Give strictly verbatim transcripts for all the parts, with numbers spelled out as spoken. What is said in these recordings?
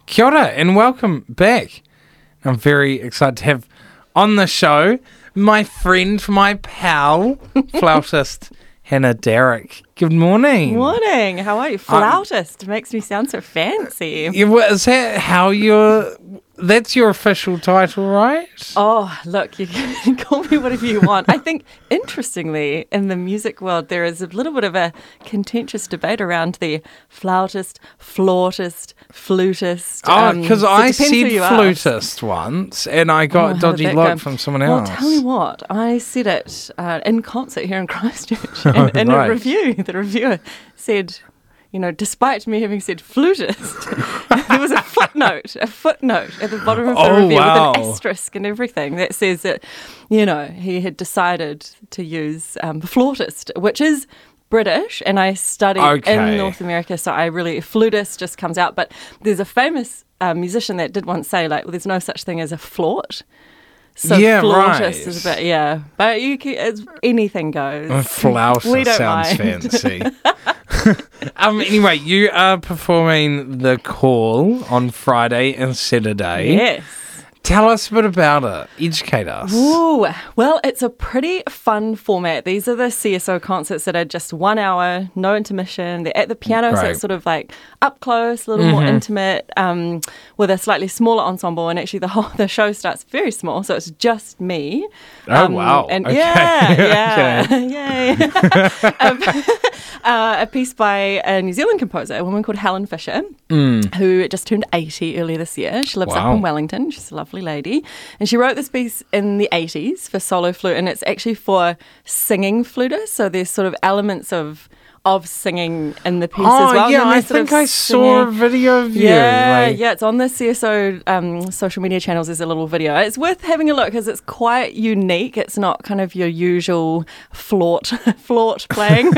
Kia ora and welcome back. I'm very excited to have on the show my friend, my pal, flautist Hannah Derrick. Good morning. Morning. How are you? Flautist um, makes me sound so fancy. Yeah, well, is that how you're... That's your official title, right? Oh, look, you can call me whatever you want. I think, interestingly, in the music world, there is a little bit of a contentious debate around the flautist, flautist, flutist. Oh, because um, so I said flutist ask. once, and I got oh, a dodgy look from someone else. Well, tell me what. I said it uh, in concert here in Christchurch, and in right. a review, the reviewer said... You know, despite me having said flutist, there was a footnote, a footnote at the bottom of the oh, review wow. with an asterisk and everything that says that, you know, he had decided to use um, the flautist, which is British, and I studied okay. in North America, so I really, flutist just comes out. But there's a famous uh, musician that did once say, like, well, there's no such thing as a flaut. So yeah, flautist right. is a bit, yeah. But you can, it's, anything goes. A flautist we don't sounds mind. fancy. um. Anyway, you are performing The Call on Friday and Saturday. Yes. Tell us a bit about it. Educate us. Ooh, well, it's a pretty fun format. These are the C S O concerts that are just one hour, no intermission. They're at the piano, Great. so it's sort of like up close, a little mm-hmm. more intimate, um, with a slightly smaller ensemble. And actually, the whole the show starts very small, so it's just me. Oh um, wow! And okay. yeah, yeah, yay! um, uh, a piece by a New Zealand composer, a woman called Helen Fisher, mm. who just turned eighty earlier this year. She lives wow. up in Wellington. She's a lovely lady. And she wrote this piece in the eighties for solo flute, and it's actually for singing flutists. So there's sort of elements of of singing in the piece oh, as well. yeah, nice I think I singing. saw a video of you. Yeah, like... yeah, it's on the C S O um, social media channels. There's a little video. It's worth having a look because it's quite unique. It's not kind of your usual flaut, flaut playing,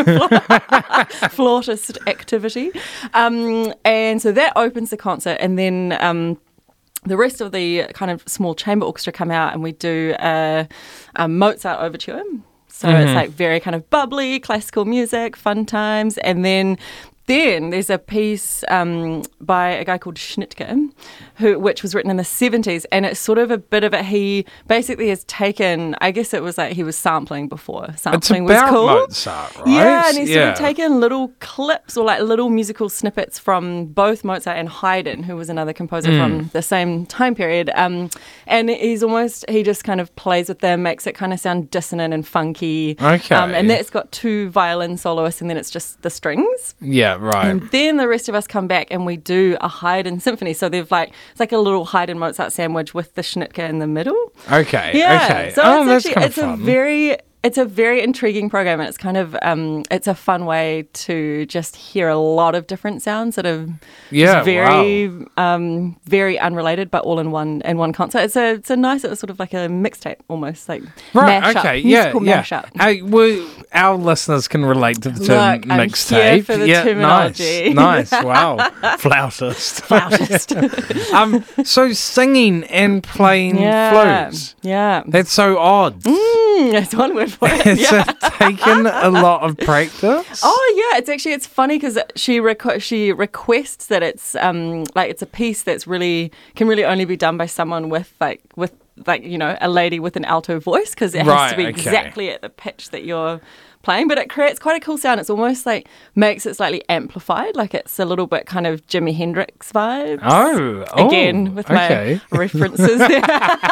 flautist activity. Um, and so that opens the concert, and then... Um, The rest of the kind of small chamber orchestra come out and we do a, a Mozart overture. So mm-hmm. it's like very kind of bubbly, classical music, fun times. And then then there's a piece um, by a guy called Schnittke, who which was written in the seventies. And it's sort of a bit of a, he basically has taken, I guess it was like he was sampling before. Sampling it's about was cool. Mozart, right? Yeah, and he's yeah. sort of taken little clips or like little musical snippets from both Mozart and Haydn, who was another composer mm. from the same time period. Um, and he's almost, he just kind of plays with them, makes it kind of sound dissonant and funky. Okay. Um, and that's got two violin soloists and then it's just the strings. Yeah, right. And then the rest of us come back and we do a Haydn symphony. So they've like, it's like a little Haydn Mozart sandwich with the Schnittke in the middle. Okay, yeah. okay. So oh, it's that's actually, kind it's of a fun. very... It's a very intriguing program, and it's kind of um, it's a fun way to just hear a lot of different sounds that are yeah, very wow. um, very unrelated, but all in one in one concert. It's a it's a nice, it's sort of like a mixtape almost, like right. mashup, Okay, musical yeah, mashup. yeah. Hey, well, our listeners can relate to the term Look, I'm mixtape. here for the yeah, terminology. Nice, nice. Wow, flautist. Flautist. um, so singing and playing yeah, flutes. Yeah, that's so odd. Mm, that's one word for it. It's yeah. taken a lot of practice. Oh yeah, it's actually it's funny because she requ- she requests that it's um like it's a piece that's really can really only be done by someone with like with like you know a lady with an alto voice because it right, has to be okay. exactly at the pitch that you're playing, but it creates quite a cool sound. It's almost like makes it slightly amplified, like it's a little bit kind of Jimi Hendrix vibes. Oh, oh again with okay. my references there.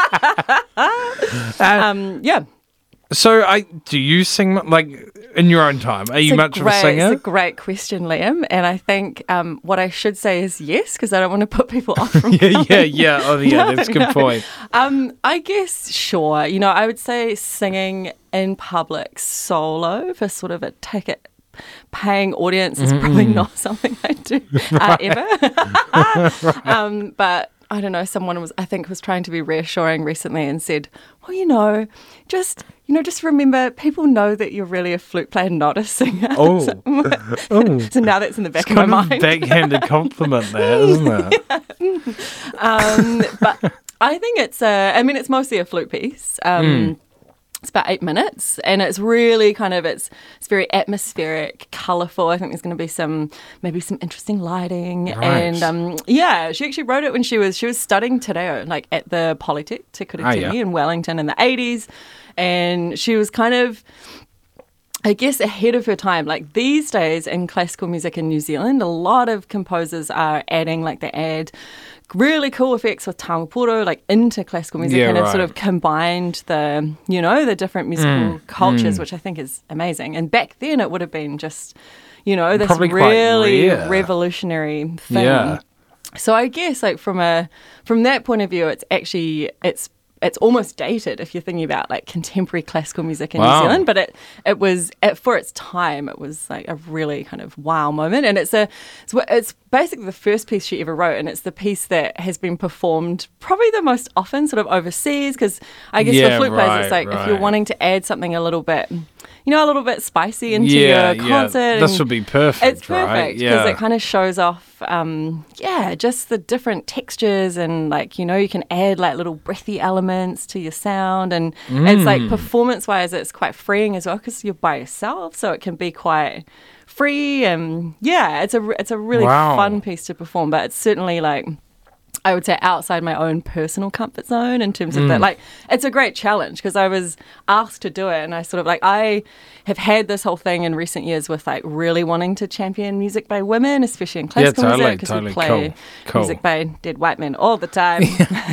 uh, um, yeah. So, I do you sing like in your own time? Are you it's much great, of a singer? It's a great question, Liam. And I think um, what I should say is yes, because I don't want to put people off from yeah, coming. yeah, yeah. Oh, yeah. no, that's a good no. point. Um, I guess sure. You know, I would say singing in public solo for sort of a ticket paying audience is mm-hmm. probably not something I do uh, ever. um, but I don't know, someone was, I think, was trying to be reassuring recently and said, well, you know, just, you know, just remember, people know that you're really a flute player, not a singer. Oh. so, oh. so now that's in the back it's of my kind mind. Of backhanded compliment there, isn't it? yeah. um, but I think it's, a, I mean, it's mostly a flute piece. Um, mm. It's about eight minutes, and it's really kind of it's it's very atmospheric, colourful. I think there's going to be some maybe some interesting lighting, Right. and um, yeah, she actually wrote it when she was she was studying Te Reo, like at the Polytech Te Kuretini Oh, yeah. in Wellington in the eighties, and she was kind of, I guess, ahead of her time. Like these days in classical music in New Zealand, a lot of composers are adding, like they add really cool effects with tangaporo, like into classical music, Yeah, and have sort right. of combined the, you know, the different musical Mm, cultures, mm. which I think is amazing. And back then it would have been just, you know, this Probably quite really rare. revolutionary thing. Yeah. So I guess like from a from that point of view, it's actually it's it's almost dated if you're thinking about like contemporary classical music in Wow. New Zealand. But it it was at, for its time, it was like a really kind of wow moment. And it's a it's, wh- it's basically the first piece she ever wrote, and it's the piece that has been performed probably the most often, sort of overseas. Because I guess Yeah, for flute players, right, it's like if you're right. wanting to add something a little bit, you know, a little bit spicy into yeah, your yeah. concert. This and- would be perfect, it's right? perfect because Yeah. it kind of shows off, um, yeah, just the different textures and like, you know, you can add like little breathy elements to your sound, and it's like Mm. performance wise, it's quite freeing as well because you're by yourself, so it can be quite free, and yeah, it's a re- it's a really Wow. fun piece to perform, but it's certainly like, I would say outside my own personal comfort zone in terms of Mm. that. Like, it's a great challenge because I was asked to do it, and I sort of like, I have had this whole thing in recent years with like really wanting to champion music by women, especially in classical totally, music, because totally. we play Cool, cool. music by dead white men all the time.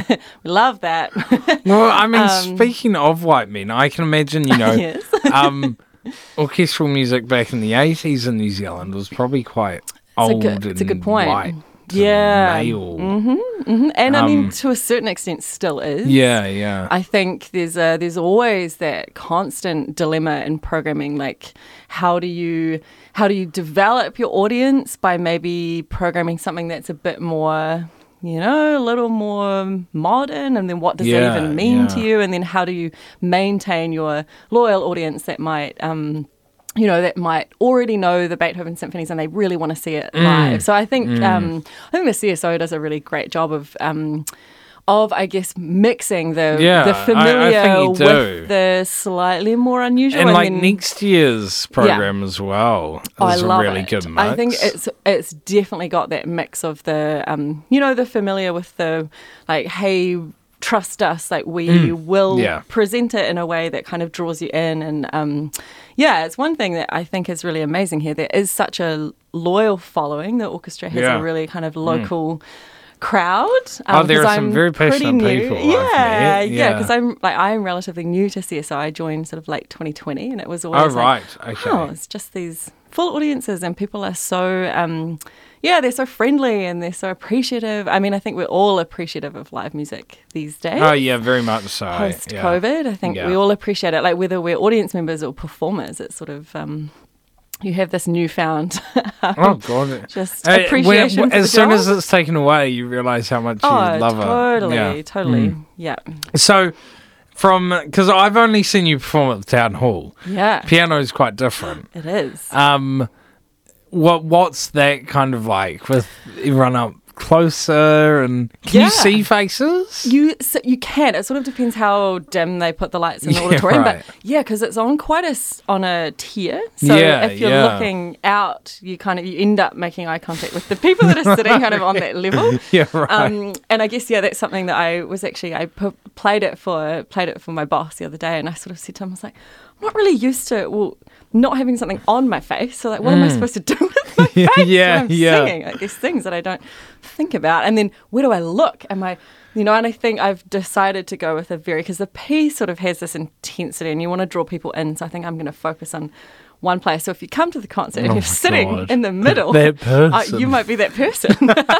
We love that. Well, I mean, Um, speaking of white men, I can imagine, you know, Yes. um, orchestral music back in the eighties in New Zealand was probably quite a old good- it's a good and point. white. and Yeah. male. Mhm. And I mean, Um, to a certain extent, still is. Yeah, yeah. I think there's a, there's always that constant dilemma in programming, like how do you how do you develop your audience by maybe programming something that's a bit more, you know, a little more modern, and then what does Yeah, that even mean yeah. to you, and then how do you maintain your loyal audience that might um you know, that might already know the Beethoven symphonies and they really want to see it Mm. live. So I think um, I think the C S O does a really great job of um, of I guess mixing the Yeah, the I- I familiar think you do. with the slightly more unusual. And like then- next year's program as well is Oh, I love a really it. good mix. I think it's it's definitely got that mix of the um, you know, the familiar with the like, hey, trust us, like we will Mm. Yeah. present it in a way that kind of draws you in. And um, yeah, it's one thing that I think is really amazing here. There is such a loyal following. The orchestra has Yeah. a really kind of local crowd. Oh, um, there 'cause are some I'm very pretty passionate new. people I've Yeah, met, yeah, yeah. because I'm like I'm relatively new to C S O. I joined sort of late twenty twenty, and it was Oh, always like, right. Okay. oh, it's just these full audiences, and people are so, um, yeah, they're so friendly and they're so appreciative. I mean, I think we're all appreciative of live music these days. Oh, yeah, very much so. Post yeah. COVID, I think Yeah. we all appreciate it. Like whether we're audience members or performers, it's sort of um, you have this newfound Oh, God. just Hey, when- appreciation. when- for as the soon job. as it's taken away, you realise how much oh, you love totally, it. Yeah. totally, yeah, So, from because I've only seen you perform at the town hall, yeah, piano is quite different. it is. Um, what what's that kind of like with everyone up closer and can Yeah. you see faces? You so you can. It sort of depends how dim they put the lights in the Yeah, auditorium, right. but yeah, because it's on quite a s- on a tier. So Yeah, if you're yeah. looking out, you kind of you end up making eye contact with the people that are sitting kind of on that level. Yeah, right. Um, and I guess yeah, that's something that I was actually I pu- played it for played it for my boss the other day, and I sort of said to him, I was like, I'm not really used to well not having something on my face. So like, what am I supposed to do with my face Mm. Yeah, when I'm yeah. singing? Like these things that I don't think about, and then where do I look? Am I You know, and I think I've decided to go with a very, because the piece sort of has this intensity and you want to draw people in. So I think I'm going to focus on one place. So if you come to the concert and Oh you're my sitting God. in the middle, That uh, person. you might be that person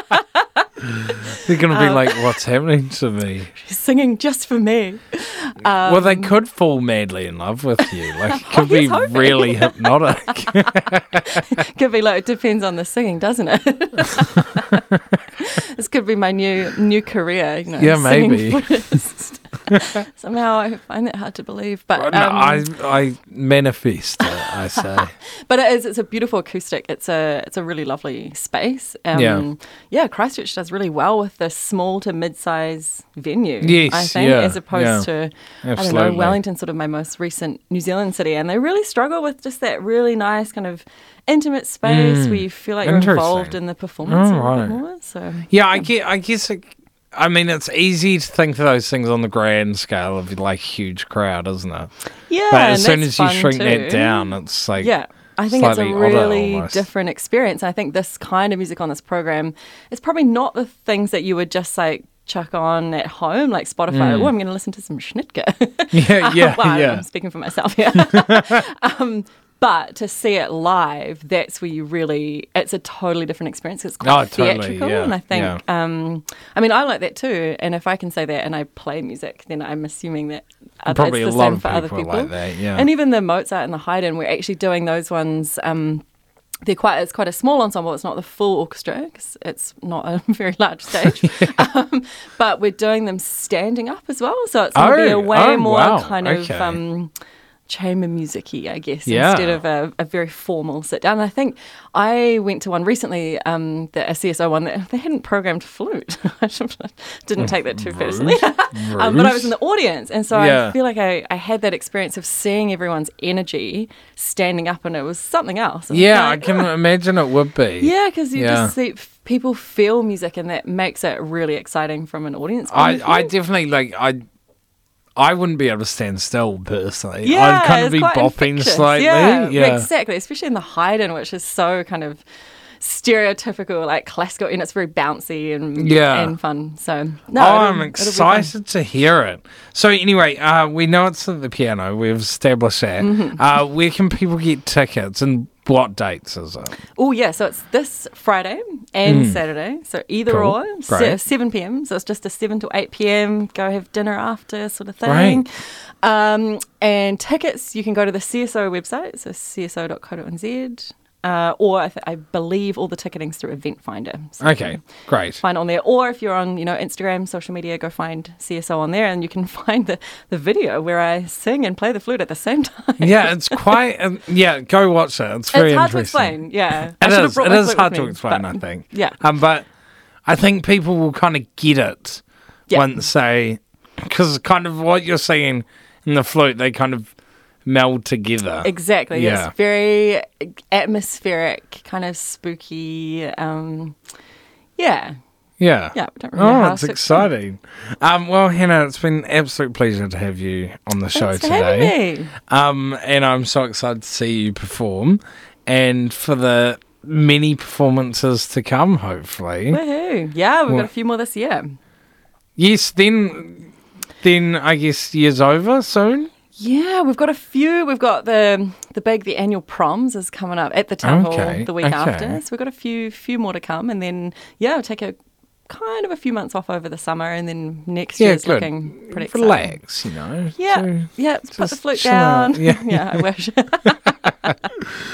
They're going um, to be like, what's happening to me? singing just for me. Um, Well, they could fall madly in love with you. Like, it could here's be hoping. really hypnotic. Could be like, it depends on the singing, doesn't it? This could be my new new career, you know. Yeah, singing maybe. first. Somehow I find that hard to believe, but Well, no, um, I I manifest it, I say. but it is. It's a beautiful acoustic. It's a it's a really lovely space. Um, Yeah. yeah. Christchurch does really well with this small to mid-size venue. Yes, I think, yeah, as opposed yeah. to I don't Absolutely. know, Wellington's sort of my most recent New Zealand city, and they really struggle with just that really nice kind of intimate space Mm, where you feel like you're interesting. involved in the performance Oh, a little right. bit more. So Yeah, I get. I guess. It, I mean, it's easy to think of those things on the grand scale of like huge crowd, isn't it? yeah, But and as soon that's as you fun shrink too. that down, it's like Yeah. I think it's a slightly odder really almost. different experience. I think this kind of music on this program is probably not the things that you would just like chuck on at home, like Spotify. Oh, I'm going to listen to some Schnittke. Yeah, yeah, well, yeah. I'm speaking for myself here. um, but to see it live, that's where you really, it's a totally different experience. It's quite Oh, totally, theatrical. yeah, And I think, yeah. um, I mean, I like that too. And if I can say that and I play music, then I'm assuming that uh, Probably it's a the lot same of for other people are people. like that, yeah. And even the Mozart and the Haydn, we're actually doing those ones. Um, they're quite. It's quite a small ensemble. It's not the full orchestra 'cause it's not a very large stage. um, but we're doing them standing up as well, so it's going to be a Oh, way oh, more wow, kind of okay. um, chamber music-y, I guess, Yeah. instead of a, a very formal sit down. And I think I went to one recently, um, the, a C S O one that they hadn't programmed flute. I didn't take that too personally, um, but I was in the audience, and so Yeah. I feel like I, I had that experience of seeing everyone's energy standing up, and it was something else. It was Yeah, I like, can imagine it would be. yeah, because you Yeah. just see f- people feel music, and that makes it really exciting from an audience point I, of I view. definitely like I I wouldn't be able to stand still personally. Yeah, I'd kind of it's be quite bopping infectious. slightly. Yeah, Yeah. exactly. Especially in the Haydn, which is so kind of stereotypical, like classical, and it's very bouncy and Yeah. and fun. So no, oh, it'll- I'm it'll be excited to hear it. So anyway, uh, we know it's at the piano. We've established that. Mm-hmm. Uh, where can people get tickets and what dates is it? Oh yeah, so it's this Friday and Saturday. So either Cool. or, se- Great. seven p.m. So it's just a seven to eight p.m. Go have dinner after sort of thing. Great. Um, and tickets, you can go to the C S O website, so c s o dot co dot n z. Uh, or I, th- I believe all the ticketing's through Event Finder. So you Okay, can great. find on there. Or if you're on, you know, Instagram, social media, go find C S O on there, and you can find the, the video where I sing and play the flute at the same time. Yeah, it's quite. Um, yeah, go watch it. It's very it's hard to interesting. explain. Yeah, I It should have is. brought It my is flute hard with to me, explain. but- I think. Yeah. Um, but I think people will kind of get it Yeah. once they, because kind of what you're saying in the flute, they kind of meld together. Exactly. Yeah. It's very atmospheric, kind of spooky. Um, yeah. Yeah. Yeah. I don't really know Oh, how it's to explain. exciting. Um, well, Hannah, it's been an absolute pleasure to have you on the show Thanks for today. having me. Um, and I'm so excited to see you perform and for the many performances to come, hopefully. Woohoo. Yeah, we've Well- got a few more this year. Yes, then, then I guess year's over soon. Yeah, we've got a few. We've got the the big the annual proms is coming up at the town Okay, hall the week okay. after. So we've got a few few more to come, and then yeah, we'll take a kind of a few months off over the summer, and then next Yeah, year's good. looking pretty exciting. Relax, you know. Yeah, So- yeah. Put the just flute chill out. down. Yeah. yeah, I wish.